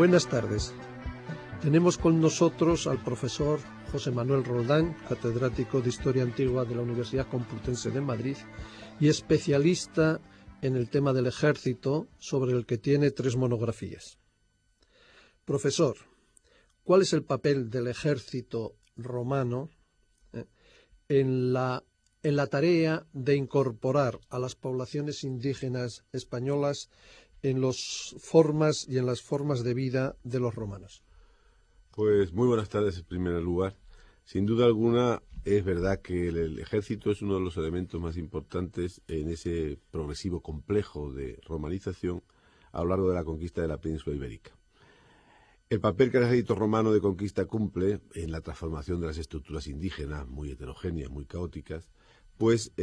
Buenas tardes. Tenemos con nosotros al profesor José Manuel Roldán, catedrático de Historia Antigua de la Universidad Complutense de Madrid y especialista en el tema del ejército, sobre el que tiene 3 monografías. Profesor, ¿cuál es el papel del ejército romano en la tarea de incorporar a las poblaciones indígenas españolas en las formas de vida de los romanos? Pues muy buenas tardes en primer lugar. Sin duda alguna es verdad que el ejército es uno de los elementos más importantes en ese progresivo complejo de romanización a lo largo de la conquista de la península ibérica. El papel que el ejército romano de conquista cumple en la transformación de las estructuras indígenas, muy heterogéneas, muy caóticas, pues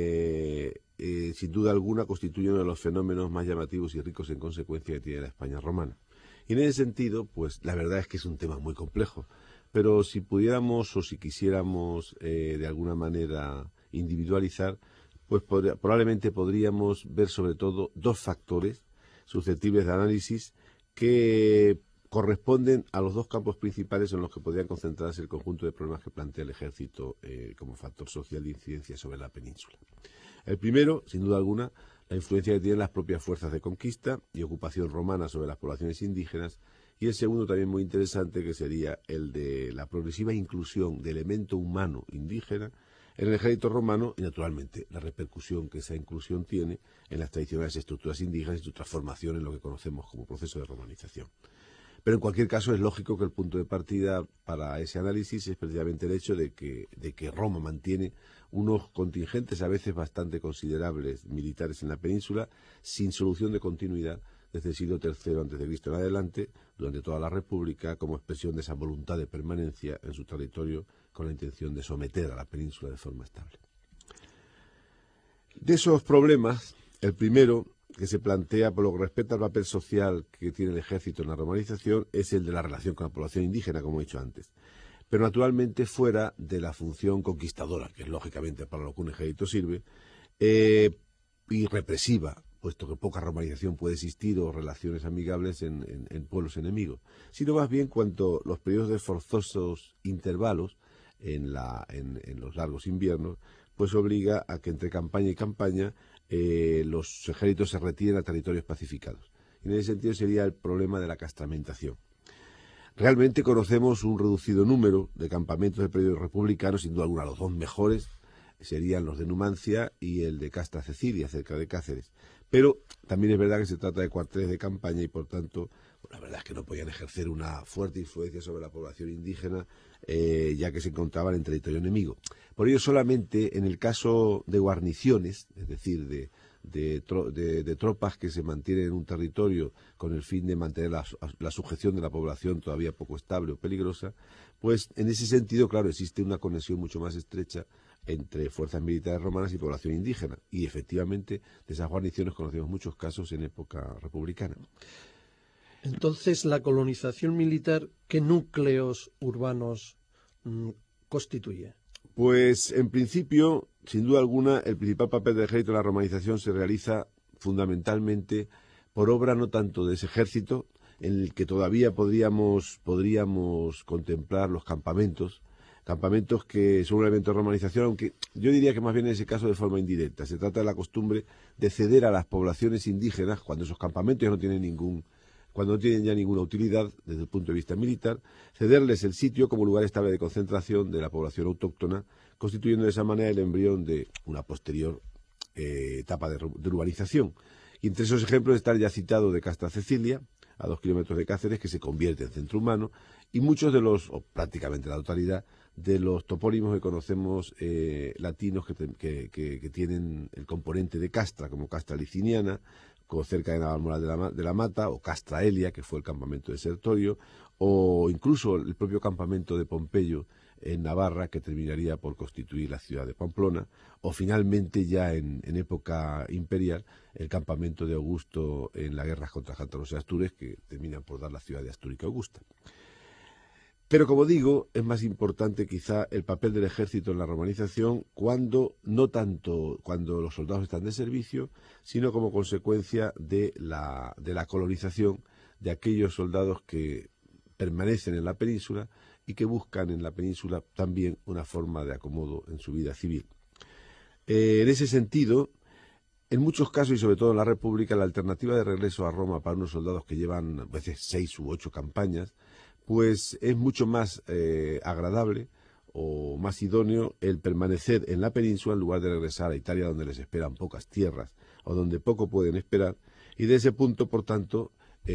sin duda alguna constituye uno de los fenómenos más llamativos y ricos en consecuencia que tiene la España romana. Y en ese sentido, pues la verdad es que es un tema muy complejo, pero si pudiéramos o si quisiéramos de alguna manera individualizar, pues probablemente podríamos ver sobre todo 2 factores susceptibles de análisis que corresponden a los 2 campos principales en los que podrían concentrarse el conjunto de problemas que plantea el ejército como factor social de incidencia sobre la península. El primero, sin duda alguna, la influencia que tienen las propias fuerzas de conquista y ocupación romana sobre las poblaciones indígenas, y el segundo, también muy interesante, que sería el de la progresiva inclusión de elemento humano indígena en el ejército romano y, naturalmente, la repercusión que esa inclusión tiene en las tradicionales estructuras indígenas y su transformación en lo que conocemos como proceso de romanización. Pero en cualquier caso es lógico que el punto de partida para ese análisis es precisamente el hecho de que Roma mantiene unos contingentes a veces bastante considerables militares en la península sin solución de continuidad desde el siglo III a.C. en adelante, durante toda la República, como expresión de esa voluntad de permanencia en su territorio con la intención de someter a la península de forma estable. De esos problemas, el primero que se plantea por lo que respecta al papel social que tiene el ejército en la romanización es el de la relación con la población indígena, como he dicho antes. Pero naturalmente fuera de la función conquistadora, que es lógicamente para lo que un ejército sirve, y represiva, puesto que poca romanización puede existir o relaciones amigables en pueblos enemigos, sino más bien cuanto los periodos de forzosos intervalos en los largos inviernos, pues obliga a que entre campaña y campaña los ejércitos se retiren a territorios pacificados. Y en ese sentido sería el problema de la castramentación. Realmente conocemos un reducido número de campamentos del periodo republicano, sin duda alguna los 2 mejores serían los de Numancia y el de Castra Cecilia, cerca de Cáceres. Pero también es verdad que se trata de cuarteles de campaña y, por tanto, la verdad es que no podían ejercer una fuerte influencia sobre la población indígena, ya que se encontraban en territorio enemigo. Por ello, solamente en el caso de guarniciones, es decir, de tropas que se mantienen en un territorio con el fin de mantener la sujeción de la población todavía poco estable o peligrosa, pues en ese sentido, claro, existe una conexión mucho más estrecha entre fuerzas militares romanas y población indígena. Y efectivamente, de esas guarniciones conocemos muchos casos en época republicana. Entonces, la colonización militar, ¿qué núcleos urbanos constituye? Pues, en principio, sin duda alguna, el principal papel del ejército en la romanización se realiza fundamentalmente por obra no tanto de ese ejército, en el que todavía podríamos contemplar los campamentos que son un elemento de romanización, aunque yo diría que más bien en ese caso de forma indirecta. Se trata de la costumbre de ceder a las poblaciones indígenas, cuando esos campamentos ya no tienen ya ninguna utilidad desde el punto de vista militar, cederles el sitio como lugar estable de concentración de la población autóctona, constituyendo de esa manera el embrión de una posterior etapa de urbanización. Y entre esos ejemplos está el ya citado de Castra Cecilia, a 2 kilómetros de Cáceres, que se convierte en centro humano, y muchos de o prácticamente la totalidad, de los topónimos que conocemos latinos que tienen el componente de Castra, como Castra Liciniana, cerca de Navalmoral de la Mata, o Castra Elia, que fue el campamento de Sertorio, o incluso el propio campamento de Pompeyo en Navarra, que terminaría por constituir la ciudad de Pamplona, o finalmente ya en época imperial, el campamento de Augusto en las guerras contra Jántaros y Astures, que terminan por dar la ciudad de Astúrica Augusta. Pero, como digo, es más importante quizá el papel del ejército en la romanización no tanto cuando los soldados están de servicio, sino como consecuencia de la colonización de aquellos soldados que permanecen en la península y que buscan en la península también una forma de acomodo en su vida civil. En ese sentido, en muchos casos, y sobre todo en la República, la alternativa de regreso a Roma para unos soldados que llevan a veces 6 u 8 campañas, pues es mucho más agradable o más idóneo el permanecer en la península en lugar de regresar a Italia, donde les esperan pocas tierras o donde poco pueden esperar, y de ese punto, por tanto,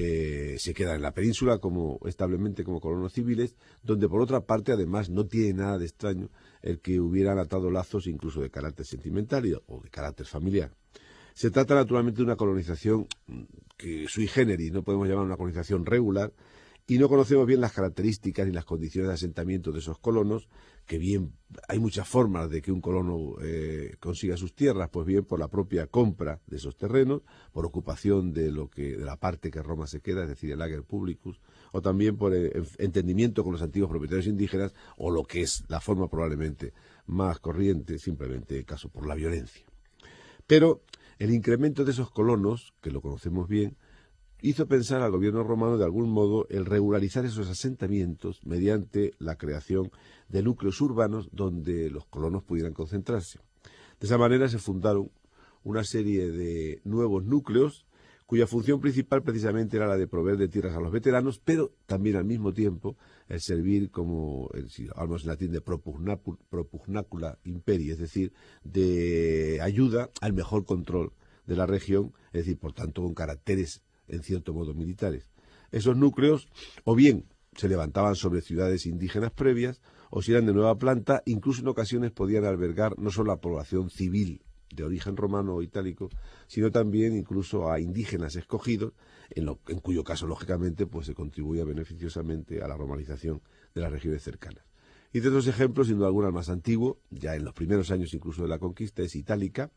se quedan en la península establemente como colonos civiles, donde por otra parte además no tiene nada de extraño el que hubieran atado lazos incluso de carácter sentimental o de carácter familiar. Se trata naturalmente de una colonización que sui generis, no podemos llamar una colonización regular, y no conocemos bien las características ni las condiciones de asentamiento de esos colonos, que bien hay muchas formas de que un colono consiga sus tierras, pues bien por la propia compra de esos terrenos, por ocupación de la parte que Roma se queda, es decir, el ager publicus, o también por entendimiento con los antiguos propietarios indígenas, o lo que es la forma probablemente más corriente, simplemente caso por la violencia. Pero el incremento de esos colonos, que lo conocemos bien, hizo pensar al gobierno romano de algún modo el regularizar esos asentamientos mediante la creación de núcleos urbanos donde los colonos pudieran concentrarse. De esa manera se fundaron una serie de nuevos núcleos cuya función principal precisamente era la de proveer de tierras a los veteranos, pero también al mismo tiempo el servir como, si hablamos en latín, de propugnacula imperii, es decir, de ayuda al mejor control de la región, es decir, por tanto, con caracteres en cierto modo militares. Esos núcleos o bien se levantaban sobre ciudades indígenas previas, o si eran de nueva planta, incluso en ocasiones podían albergar no solo a población civil de origen romano o itálico, sino también incluso a indígenas escogidos, en cuyo caso, lógicamente, pues se contribuía beneficiosamente a la romanización de las regiones cercanas. Y de otros ejemplos, sin duda alguna el más antiguo, ya en los primeros años incluso de la conquista, es Itálica,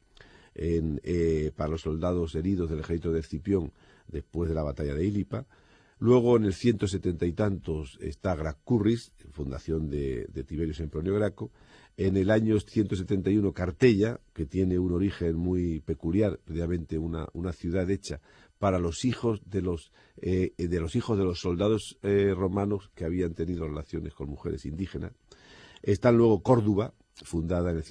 para los soldados heridos del ejército de Escipión después de la batalla de Ilipa. Luego, en el 170 y tantos, está Graccurris, fundación de Tiberio Sempronio Graco. En el año 171, Cartella, que tiene un origen muy peculiar, previamente una ciudad hecha para los hijos de los soldados romanos que habían tenido relaciones con mujeres indígenas. Está luego Córdoba, fundada en el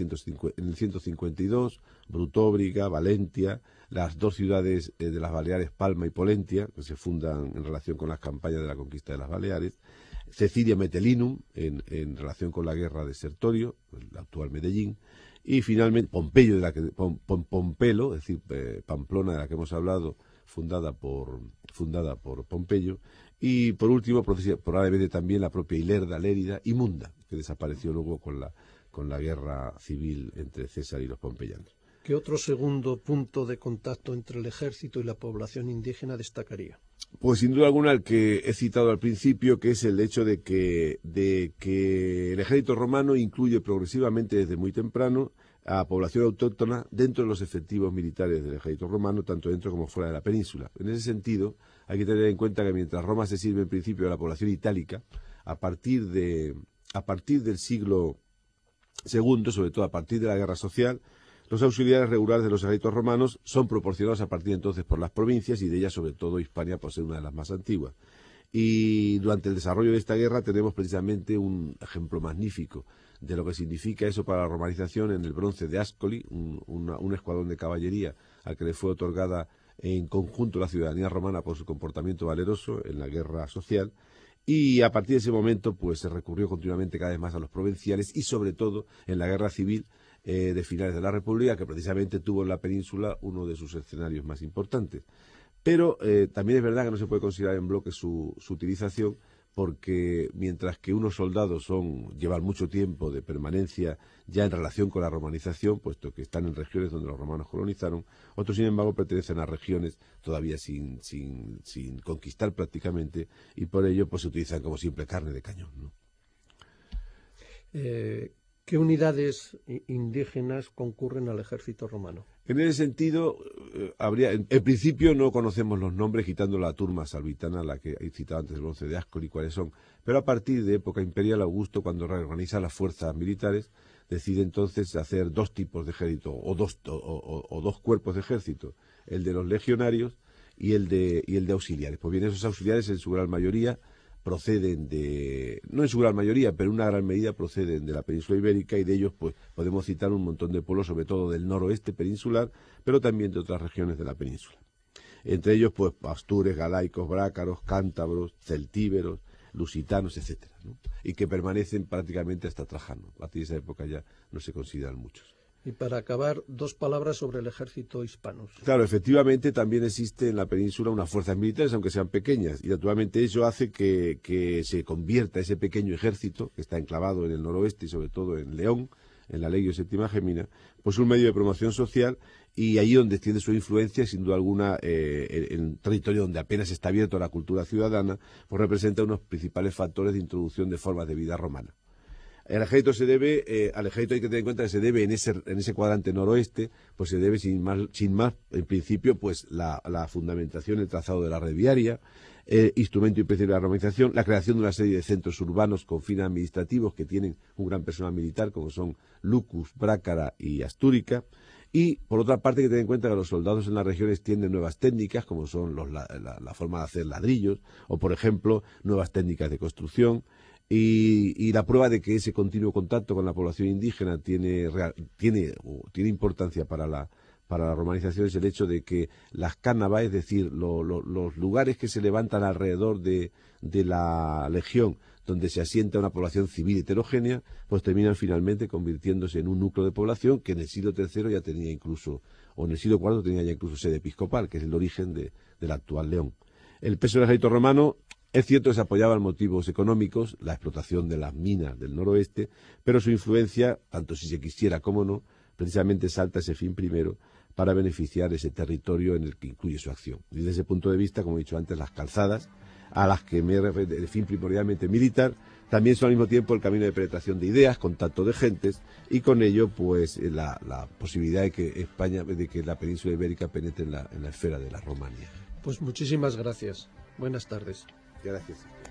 152, Brutóbriga, Valentia, las dos ciudades de las Baleares, Palma y Polentia, que se fundan en relación con las campañas de la conquista de las Baleares, Cecilia Metellinum, en relación con la guerra de Sertorio, el actual Medellín, y finalmente Pompeyo, Pompelo, es decir, Pamplona, de la que hemos hablado, fundada por Pompeyo, y por último, probablemente también la propia Ilerda, Lérida y Munda, que desapareció luego con la guerra civil entre César y los pompeyanos. ¿Qué otro segundo punto de contacto entre el ejército y la población indígena destacaría? Pues sin duda alguna el que he citado al principio, que es el hecho de que el ejército romano incluye progresivamente desde muy temprano a población autóctona dentro de los efectivos militares del ejército romano, tanto dentro como fuera de la península. En ese sentido, hay que tener en cuenta que mientras Roma se sirve en principio de la población itálica, a partir del siglo II, sobre todo a partir de la guerra social, los auxiliares regulares de los ejércitos romanos son proporcionados a partir de entonces por las provincias, y de ellas sobre todo Hispania por ser una de las más antiguas. Y durante el desarrollo de esta guerra tenemos precisamente un ejemplo magnífico de lo que significa eso para la romanización en el bronce de Ascoli, un escuadrón de caballería al que le fue otorgada en conjunto la ciudadanía romana por su comportamiento valeroso en la guerra social. Y a partir de ese momento pues se recurrió continuamente cada vez más a los provinciales, y sobre todo en la guerra civil de finales de la República, que precisamente tuvo en la península uno de sus escenarios más importantes. Pero también es verdad que no se puede considerar en bloque su utilización, porque mientras que unos soldados llevan mucho tiempo de permanencia ya en relación con la romanización, puesto que están en regiones donde los romanos colonizaron, otros sin embargo pertenecen a regiones todavía sin conquistar prácticamente, y por ello pues se utilizan como simple carne de cañón, ¿no? ¿Qué unidades indígenas concurren al ejército romano? En ese sentido, en principio no conocemos los nombres, quitando la turma salvitana, la que he citado antes, el bronce de Ascoli, cuáles son, pero a partir de época imperial, Augusto, cuando reorganiza las fuerzas militares, decide entonces hacer dos tipos de ejército, o dos cuerpos de ejército, el de los legionarios y el de auxiliares. Pues bien, esos auxiliares en su gran mayoría proceden no en su gran mayoría, pero en una gran medida proceden de la península ibérica, y de ellos pues podemos citar un montón de pueblos, sobre todo del noroeste peninsular, pero también de otras regiones de la península. Entre ellos pues astures, galaicos, brácaros, cántabros, celtíberos, lusitanos, etcétera, ¿no? Y que permanecen prácticamente hasta Trajano. A partir de esa época ya no se consideran muchos. Y para acabar, 2 palabras sobre el ejército hispano. Claro, efectivamente también existe en la península unas fuerzas militares, aunque sean pequeñas, y naturalmente eso hace que se convierta ese pequeño ejército, que está enclavado en el noroeste y sobre todo en León, en la Legio Séptima Gemina, pues un medio de promoción social, y ahí donde tiene su influencia, sin duda alguna, en un territorio donde apenas está abierto a la cultura ciudadana, pues representa unos principales factores de introducción de formas de vida romana. El ejército se debe, al ejército hay que tener en cuenta que se debe en ese cuadrante noroeste, pues se debe sin más, en principio, pues la fundamentación, el trazado de la red viaria, instrumento y principio de la romanización, la creación de una serie de centros urbanos con fines administrativos que tienen un gran personal militar, como son Lucus, Brácara y Astúrica. Y, por otra parte, hay que tener en cuenta que los soldados en las regiones tienen nuevas técnicas, como son la forma de hacer ladrillos, o, por ejemplo, nuevas técnicas de construcción. Y la prueba de que ese continuo contacto con la población indígena tiene importancia para la romanización es el hecho de que las cánovas, es decir, los lugares que se levantan alrededor de la legión, donde se asienta una población civil heterogénea, pues terminan finalmente convirtiéndose en un núcleo de población que en el siglo III ya tenía incluso, o en el siglo IV tenía ya incluso sede episcopal, que es el origen del actual León. El peso del ejército romano, es cierto que se apoyaba en motivos económicos, la explotación de las minas del noroeste, pero su influencia, tanto si se quisiera como no, precisamente salta ese fin primero para beneficiar ese territorio en el que incluye su acción. Y desde ese punto de vista, como he dicho antes, las calzadas, a las que me refiero de fin primordialmente militar, también son al mismo tiempo el camino de penetración de ideas, contacto de gentes, y con ello pues la posibilidad de que España, de que la península ibérica penetre en la esfera de la Romanía. Pues muchísimas gracias. Buenas tardes. Gracias.